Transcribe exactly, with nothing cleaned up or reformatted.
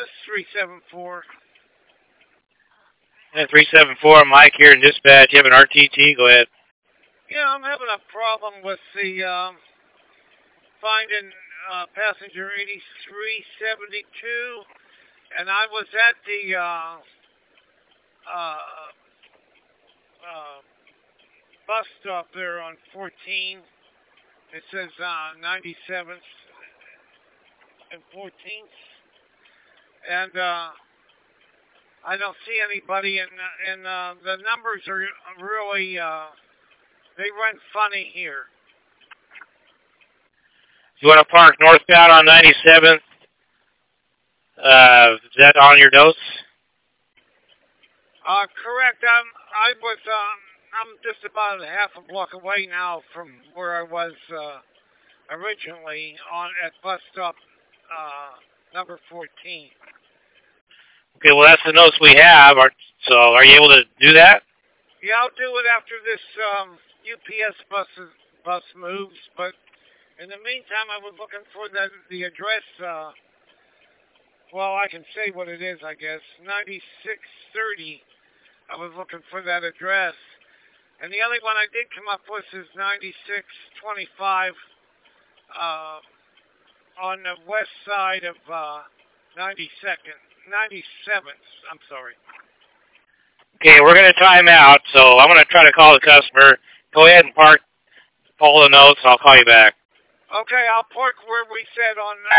That's three seven four. Yeah, three seven four, Mike here in dispatch. You have an R T T? Go ahead. Yeah, I'm having a problem with the um, finding uh, passenger eighty-three seventy-two, and I was at the uh, uh, uh, bus stop there on fourteen. It says uh, ninety-seventh and fourteenth, and uh, I don't see anybody, and and uh, the numbers are really uh, they run funny here. You want to park northbound on ninety-seventh? Uh, is that on your notes? Uh, correct. I'm I was um I'm just about a half a block away now from where I was uh, originally on at bus stop uh, number fourteen. Okay, well, that's the notes we have. Are, so are you able to do that? Yeah, I'll do it after this um, U P S bus bus moves. But in the meantime, I was looking for the the address. Uh, well, I can say what it is, I guess. ninety-six thirty. I was looking for that address, and the only one I did come up with is ninety-six twenty-five uh, on the west side of uh, ninety-second. ninety-seventh, I'm sorry. Okay, we're going to time out, so I'm going to try to call the customer. Go ahead and park all the notes, and I'll call you back. Okay, I'll park where we said on